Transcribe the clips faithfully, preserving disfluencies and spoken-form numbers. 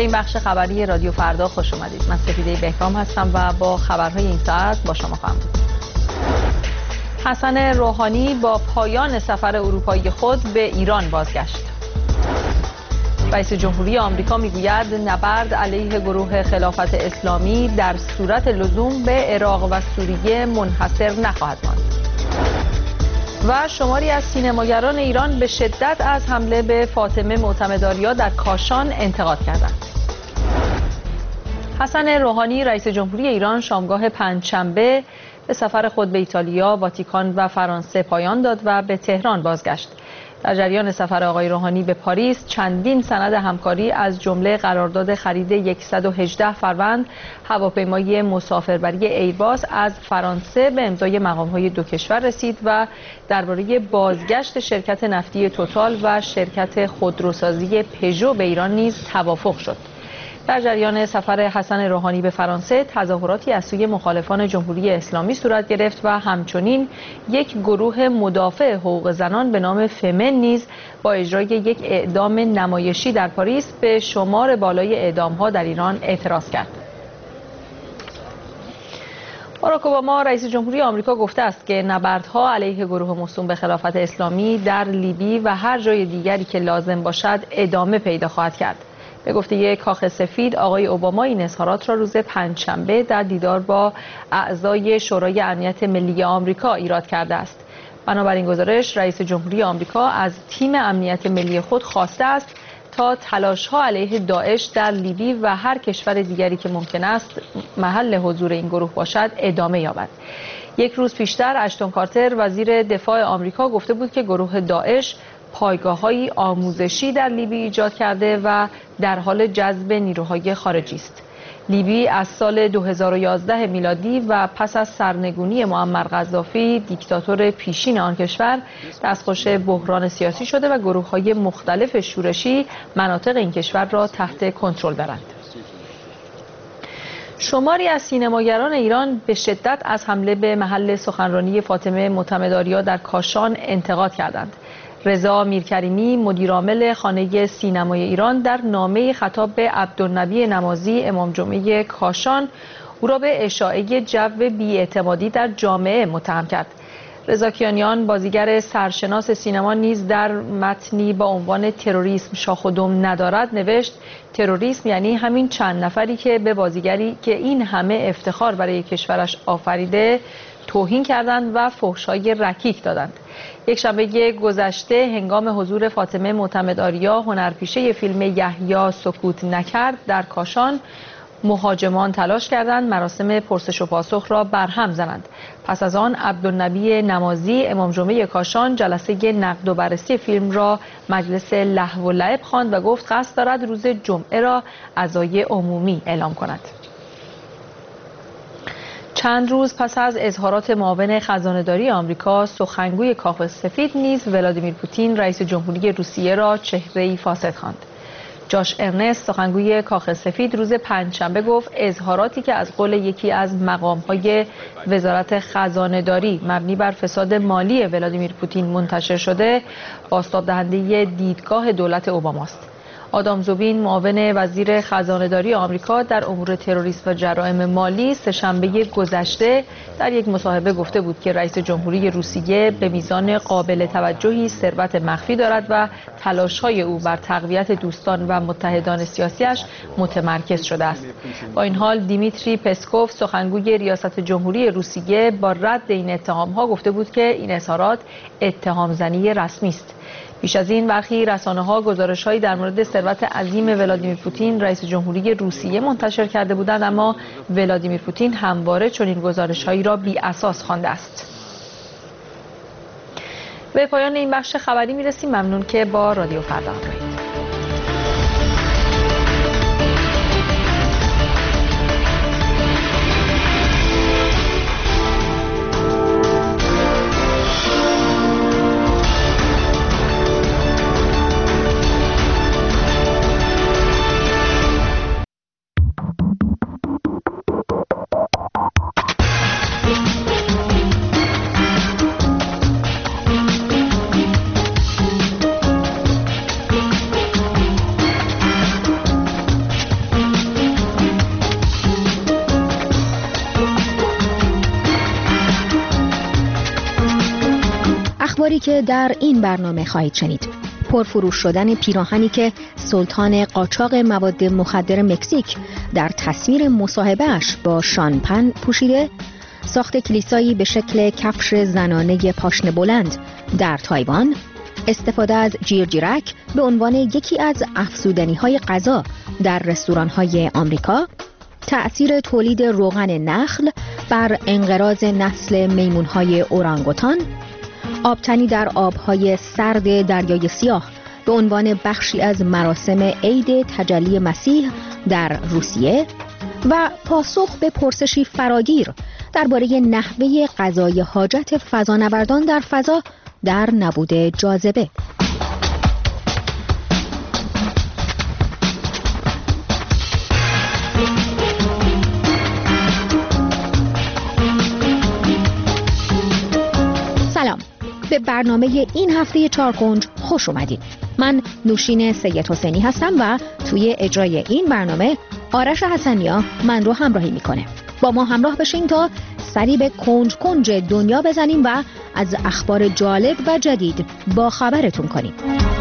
این بخش خبری رادیو فردا خوش اومدید. من سپیده بهرام هستم و با خبرهای این ساعت با شما خواهم بود. حسن روحانی با پایان سفر اروپایی خود به ایران بازگشت. رئیس جمهوری آمریکا میگوید نبرد علیه گروه خلافت اسلامی در صورت لزوم به عراق و سوریه منحصر نخواهد ماند. و شماری از سینماگران ایران به شدت از حمله به فاطمه معتمدآریا در کاشان انتقاد کردند. حسن روحانی رئیس جمهوری ایران شامگاه پنجشنبه به سفر خود به ایتالیا، واتیکان و فرانسه پایان داد و به تهران بازگشت. در جریان سفر آقای روحانی به پاریس چندین سند همکاری از جمله قرارداد خرید صد و هجده فروند هواپیمای مسافربری ایرباس از فرانسه به امضای مقام‌های دو کشور رسید و درباره بازگشت شرکت نفتی توتال و شرکت خودروسازی پژو به ایران نیز توافق شد. در جریان سفر حسن روحانی به فرانسه تظاهراتی از سوی مخالفان جمهوری اسلامی صورت گرفت و همچنین یک گروه مدافع حقوق زنان به نام فمن نیز با اجرای یک اعدام نمایشی در پاریس به شمار بالای اعدام‌ها در ایران اعتراض کرد. باراک اوباما رئیس جمهوری آمریکا گفته است که نبردها علیه گروه موسوم به خلافت اسلامی در لیبی و هر جای دیگری که لازم باشد ادامه پیدا خواهد کرد. به گفته کاخ سفید، آقای اوباما این اظهارات را روز پنجشنبه در دیدار با اعضای شورای امنیت ملی آمریکا ایراد کرده است. بنابراین گزارش، رئیس جمهوری آمریکا از تیم امنیت ملی خود خواسته است تا تلاش‌ها علیه داعش در لیبی و هر کشور دیگری که ممکن است محل حضور این گروه باشد ادامه یابد. یک روز پیشتر اشتون کارتر وزیر دفاع آمریکا گفته بود که گروه داعش پایگاه‌های آموزشی در لیبی ایجاد کرده و در حال جذب نیروهای خارجی است. لیبی از سال دو هزار و یازده میلادی و پس از سرنگونی معمر قذافی دیکتاتور پیشین آن کشور دستخوش بحران سیاسی شده و گروه‌های مختلف شورشی مناطق این کشور را تحت کنترل دارند. شماری از سینماگران ایران به شدت از حمله به محل سخنرانی فاطمه معتمدآریا در کاشان انتقاد کردند. رضا میرکریمی مدیرعامل خانه سینمای ایران در نامه خطاب به عبدالنبی نمازی امام جمعه کاشان او را به اشاعه جو بی‌اعتمادی در جامعه متهم کرد. رضا کیانیان بازیگر سرشناس سینما نیز در متنی با عنوان تروریسم شاخ و دم ندارد نوشت تروریسم یعنی همین چند نفری که به بازیگری که این همه افتخار برای کشورش آفریده توهین کردند و فحش‌های رکیک دادند. یک شنبه گذشته هنگام حضور فاطمه معتمدآریا هنرپیشه فیلم یحیی سکوت نکرد در کاشان، مهاجمان تلاش کردند مراسم پرسش و پاسخ را برهم زنند. پس از آن عبدالنبی نمازی امام جمعه کاشان جلسه نقد و بررسی فیلم را مجلس لهو و لعب خواند و گفت قصد دارد روز جمعه را عزای عمومی اعلام کند. چند روز پس از اظهارات معاون خزانه‌داری آمریکا، سخنگوی کاخ سفید نیز ولادیمیر پوتین رئیس جمهوری روسیه را چهره‌ای فاسد خواند. جاش ارنست سخنگوی کاخ سفید روز پنجشنبه گفت اظهاراتی که از قول یکی از مقام‌های وزارت خزانه‌داری مبنی بر فساد مالی ولادیمیر پوتین منتشر شده، بازتاب دهنده دیدگاه دولت اوباماست. آدام زوبین معاون وزیر خزانه‌داری آمریکا در امور تروریسم و جرایم مالی سه‌شنبه گذشته در یک مصاحبه گفته بود که رئیس جمهوری روسیه به میزان قابل توجهی ثروت مخفی دارد و تلاش‌های او بر تقویت دوستان و متحدان سیاسیش متمرکز شده است. با این حال دیمیتری پسکوف سخنگوی ریاست جمهوری روسیه با رد این اتهام‌ها گفته بود که این اظهارات اتهام‌زنی رسمی است. بیش از این برخی رسانه‌ها گزارش‌هایی در مورد ثروت عظیم ولادیمیر پوتین رئیس جمهوری روسیه منتشر کرده بودند، اما ولادیمیر پوتین همواره چنین گزارش‌هایی را بی‌اساس خوانده است. به پایان این بخش خبری می‌رسیم. ممنون که با رادیو فردا همراهید. اخباری که در این برنامه خواهید شنید: پرفروش شدن پیراهنی که سلطان قاچاق مواد مخدر مکزیک در تصویر مصاحبه‌اش با شان پن پوشیده، ساخت کلیسایی به شکل کفش زنانه پاشنه بلند در تایوان، استفاده از جیرجیرک به عنوان یکی از افزودنی‌های غذا در رستوران‌های آمریکا، تأثیر تولید روغن نخل بر انقراض نسل میمون‌های اورانگوتان، آبتنی در آب‌های سرد دریای سیاه به عنوان بخشی از مراسم عید تجلی مسیح در روسیه و پاسخ به پرسشی فراگیر درباره نحوه قضای حاجت فضانوردان در فضا در نبود جاذبه. سلام، به برنامه این هفته چارکنج خوش اومدید. من نوشین سید حسینی هستم و توی اجرای این برنامه آرش حسنیا من رو همراهی میکنه. با ما همراه بشین تا سری به کنج کنج دنیا بزنیم و از اخبار جالب و جدید با خبرتون کنیم.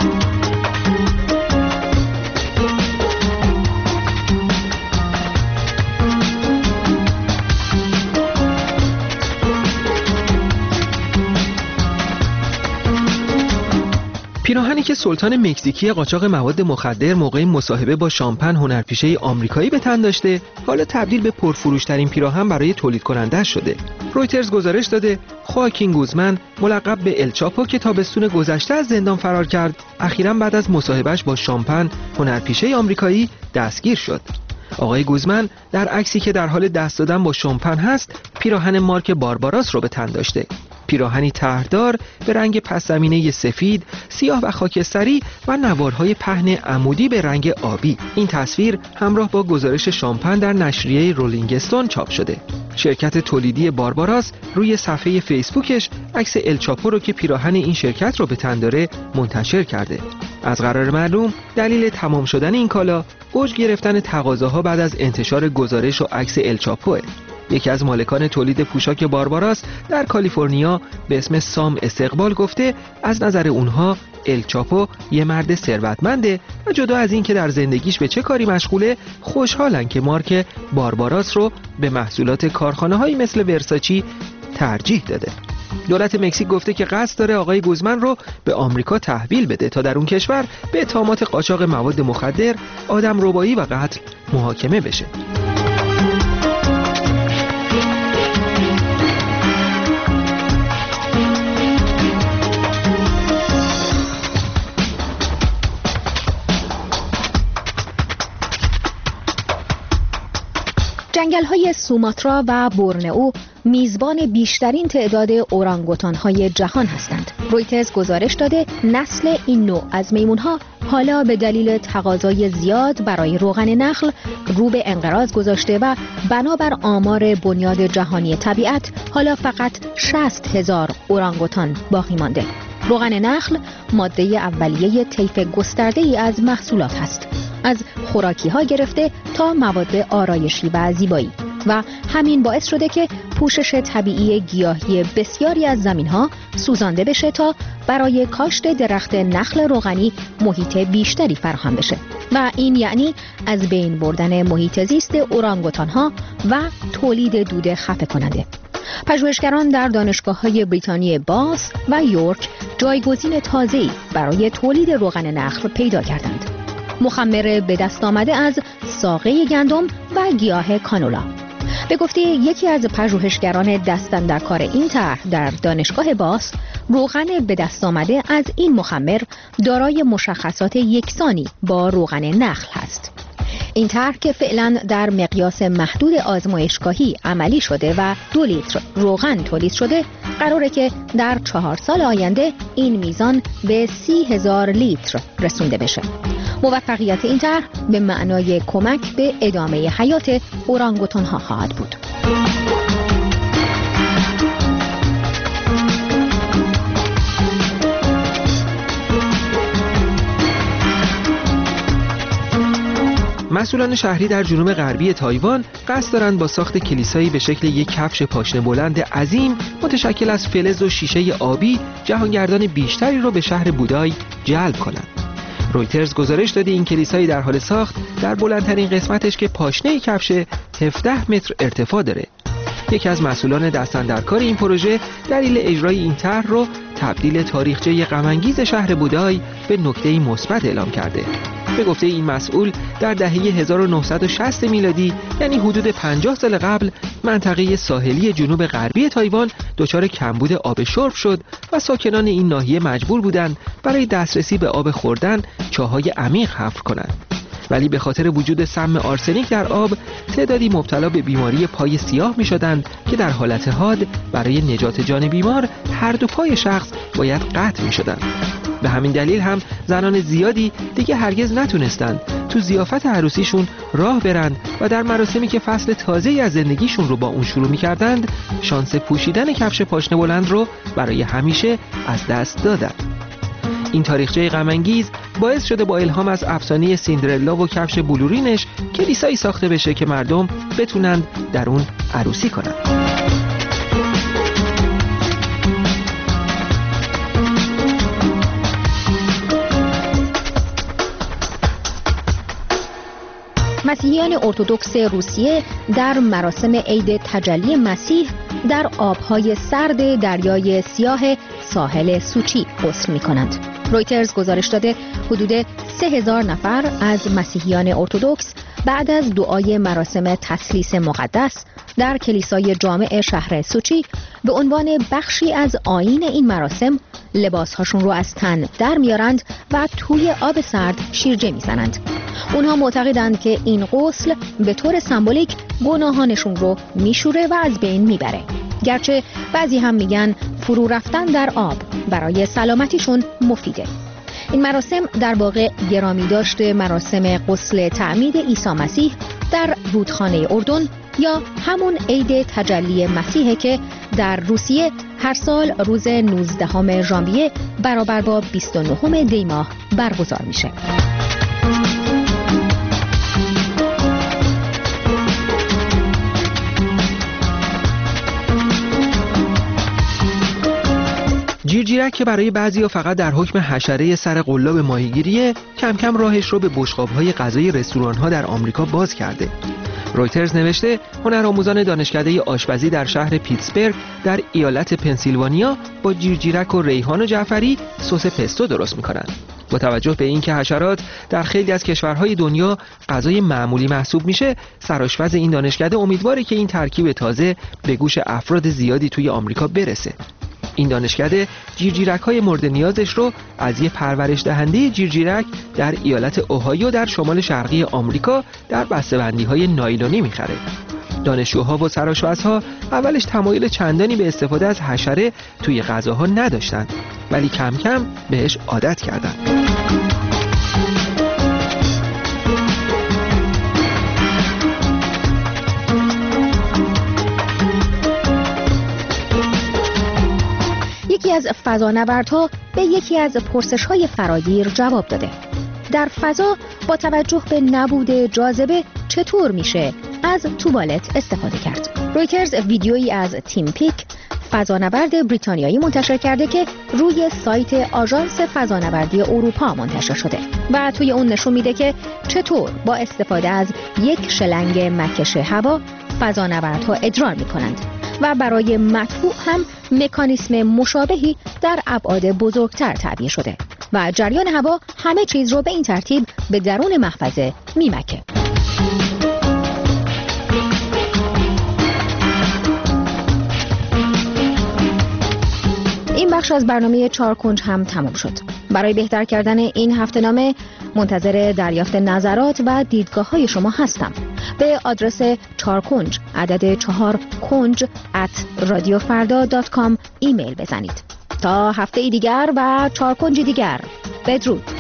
پیراهنی که سلطان مکزیکی قاچاق مواد مخدر موقع مصاحبه با شان پن هنرپیشه آمریکایی به تن داشته، حالا تبدیل به پرفروش‌ترین پیراهن برای تولید کننده شده. رویترز گزارش داده خواکین گوزمن، ملقب به الچاپو که تابستون گذشته از زندان فرار کرد، اخیراً بعد از مصاحبهش با شان پن هنرپیشه آمریکایی دستگیر شد. آقای گوزمن در عکسی که در حال دست دادن با شان پن هست، پیراهن مارک بارباراس رو به تن داشته. پیراهنی طرحدار به رنگ پس‌زمینه سفید، سیاه و خاکستری و نوارهای پهن عمودی به رنگ آبی. این تصویر همراه با گزارش شان پن در نشریه رولینگ استون چاپ شده. شرکت تولیدی بارباراس روی صفحه فیسبوکش عکس الچاپو رو که پیراهن این شرکت رو به تن داره منتشر کرده. از قرار معلوم دلیل تمام شدن این کالا اوج گرفتن تقاضاها بعد از انتشار گزارش و عکس الچاپوه. یکی از مالکان تولید پوشاک بارباراس در کالیفرنیا به اسم سام استقبال گفته از نظر اونها الچاپو یه مرد ثروتمنده و جدا از این که در زندگیش به چه کاری مشغوله، خوشحالن که مارک بارباراس رو به محصولات کارخانه‌هایی مثل ورساچی ترجیح داده. دولت مکزیک گفته که قصد داره آقای گوزمن رو به آمریکا تحویل بده تا در اون کشور به اتهامات قاچاق مواد مخدر، آدمربایی و قتل محاکمه بشه. جنگل‌های سوماترا و بورنئو میزبان بیشترین تعداد اورانگوتان‌های جهان هستند. رویترز گزارش داده نسل این نوع از میمون‌ها حالا به دلیل تقاضای زیاد برای روغن نخل رو به انقراض گذاشته و بنابر آمار بنیاد جهانی طبیعت حالا فقط شصت هزار اورانگوتان باقی مانده. روغن نخل ماده اولیه طیف گسترده‌ای از محصولات است، از خوراکی ها گرفته تا مواد آرایشی و زیبایی، و همین باعث شده که پوشش طبیعی گیاهی بسیاری از زمین ها سوزانده بشه تا برای کاشت درخت نخل روغنی محیط بیشتری فراهم بشه و این یعنی از بین بردن محیط زیست اورانگوتان ها و تولید دود خفه کننده. پژوهشگران در دانشگاه‌های بریتانیای باث و یورک جایگزین تازه‌ای برای تولید روغن نخل پیدا کردند. مخمر به دست آمده از ساقه گندم و گیاه کانولا. به گفته یکی از پژوهشگران دست‌اندرکار این طرح در دانشگاه باث، روغن به دست آمده از این مخمر دارای مشخصات یکسانی با روغن نخل است. این طرح که فعلا در مقیاس محدود آزمایشگاهی عملی شده و دو لیتر روغن تولید شده، قراره که در چهار سال آینده این میزان به سی هزار لیتر رسونده بشه. موفقیت این طرح به معنای کمک به ادامه حیات اورانگوتان ها خواهد بود. مسئولان شهری در جنوب غربی تایوان قصد دارند با ساخت کلیسایی به شکل یک کفش پاشنه بلند عظیم متشکل از فلز و شیشه آبی جهانگردان بیشتری رو به شهر بودای جلب کنند. رویترز گزارش داده این کلیسایی در حال ساخت در بلندترین قسمتش که پاشنه کفش هفده متر ارتفاع داره. یکی از مسئولان دستاندرکار این پروژه دلیل اجرای این طرح رو تبدیل تاریخچه غم‌انگیز شهر بودای به نکته مثبت اعلام کرده. به گفته این مسئول در دهه هزار و نهصد و شصت میلادی یعنی حدود پنجاه سال قبل منطقه ساحلی جنوب غربی تایوان دچار کمبود آب شرب شد و ساکنان این ناحیه مجبور بودند برای دسترسی به آب خوردن چاهای عمیق حفر کنند. ولی به خاطر وجود سم آرسنیک در آب تعدادی مبتلا به بیماری پای سیاه می شدند که در حالت حاد برای نجات جان بیمار هر دو پای شخص باید قطع می شدند. به همین دلیل هم زنان زیادی دیگه هرگز نتونستند تو ضیافت عروسیشون راه برند و در مراسمی که فصل تازه‌ای از زندگیشون رو با اون شروع می کردند شانس پوشیدن کفش پاشنه بلند رو برای همیشه از دست دادند. این تاریخچه غم‌انگیز باعث شده با الهام از افسانه سیندرلا و کفش بلورینش کلیسایی ساخته بشه که مردم بتونند در اون عروسی کنند. مسیحیان ارتدوکس روسیه در مراسم عید تجلی مسیح در آبهای سرد دریای سیاه ساحل سوچی غسل می‌کنند. رویترز گزارش داده حدود سه هزار نفر از مسیحیان ارتدوکس بعد از دعای مراسم تثلیث مقدس در کلیسای جامع شهر سوچی به عنوان بخشی از آیین این مراسم لباسهاشون رو از تن در میارند و توی آب سرد شیرجه میزنند. اونها معتقدند که این غسل به طور سمبولیک گناهانشون رو میشوره و از بین میبره. گرچه بعضی هم میگن فرو رفتن در آب برای سلامتیشون مفیده. این مراسم در واقع گرامی داشته مراسم غسل تعمید عیسی مسیح در رودخانه اردن یا همون عید تجلی مسیحه که در روسیه هر سال روز نوزدهم ژانویه برابر با بیست و نهم دی ماه برگزار میشه. جیرجیرک که برای بعضیا فقط در حکم حشره سر قلاب ماهیگیریه کم کم راهش رو به بشقاب‌های غذای رستوران‌ها در آمریکا باز کرده. رویترز نوشته هنرآموزان دانشکده آشپزی در شهر پیتسبرگ در ایالت پنسیلوانیا با جیرجیرک و ریحان و جعفری سس پستو درست می‌کنند. با توجه به اینکه حشرات در خیلی از کشورهای دنیا غذای معمولی محسوب میشه، سرآشپز این دانشکده امیدواره که این ترکیب تازه به گوش افراد زیادی توی آمریکا برسه. این دانشکده جیرجیرک‌های مورد نیازش رو از یه پرورش دهنده جیرجیرک در ایالت اوهایو در شمال شرقی آمریکا در بسته‌بندی‌های نایلونی می‌خره. دانشجوها و سرآشپزها اولش تمایل چندانی به استفاده از حشره توی غذاها نداشتند، ولی کم کم بهش عادت کردند. یکی از فضانوردها به یکی از پرسش‌های فراگیر جواب داده. در فضا با توجه به نبود جاذبه چطور میشه از توالت استفاده کرد؟ رویترز ویدیویی از تیم پیک فضانورد بریتانیایی منتشر کرده که روی سایت آژانس فضانوردی اروپا منتشر شده و توی اون نشون میده که چطور با استفاده از یک شلنگ مکش هوا فضانوردها ادرار میکنند و برای مدفوع هم مکانیسم مشابهی در ابعاد بزرگتر تعبیه شده و جریان هوا همه چیز رو به این ترتیب به درون محفظه میمکه. این بخش از برنامه چهار کنج هم تمام شد. برای بهتر کردن این هفته‌نامه منتظر دریافت نظرات و دیدگاه های شما هستم. به آدرس چهار کنج عدد چهار کنج ات رادیو فردا دات کام ایمیل بزنید. تا هفته دیگر و چهار کنج دیگر، بدرود.